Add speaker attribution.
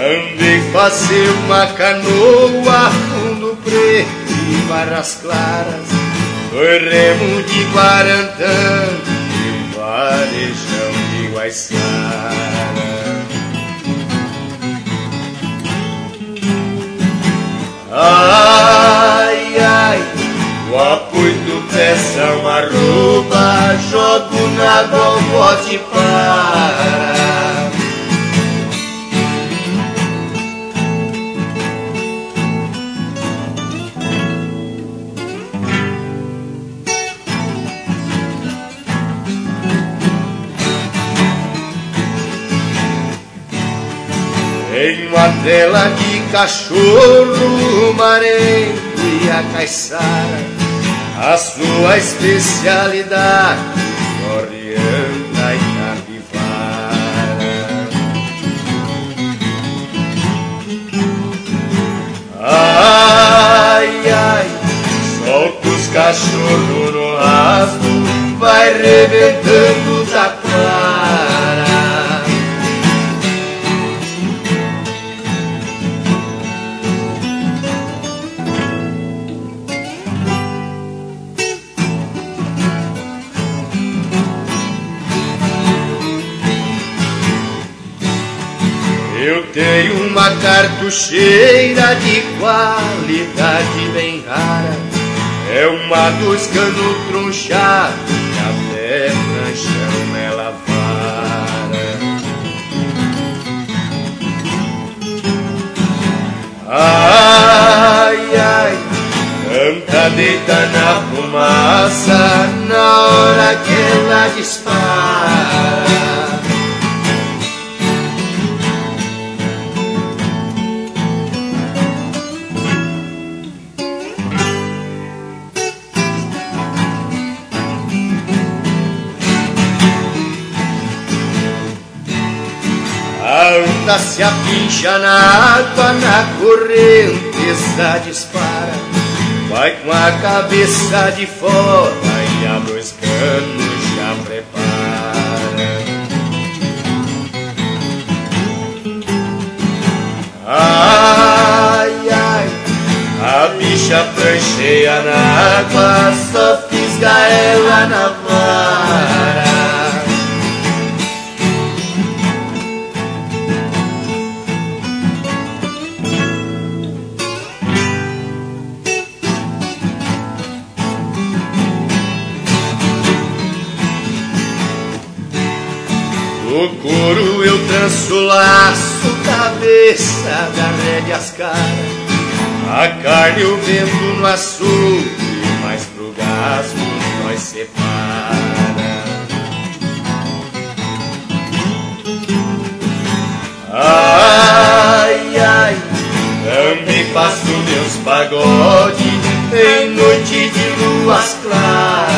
Speaker 1: Andei fazer uma canoa, fundo preto e barras claras, foi remo de Guarantã e varejão de Guaiçara. Ai, ai, o apoio do pé são arroba, jogo na água, o bote para. Em uma tela de cachorro, o marengo e a caiçara, a sua especialidade, orienta e capivara. Ai, ai, solta os cachorros no rasgo, vai rebentando o taquara. Eu tenho uma cartucheira de qualidade bem rara, é uma dos canos tronchados, que até pranchão ela vara. Ai, ai, canta deita na fumaça, na hora que ela dispara. Anda se apincha na água, na correnteza dispara, vai com a cabeça de fora e a dois canos já prepara. Ai, ai, a bicha prancheia na água, só fisga ela na vara. No couro eu tranço laço, cabeça da rédea as caras, a carne eu vendo no açougue, mas pro gasto nós separa. Ai, ai, também faço meus pagodes em noite de luas claras.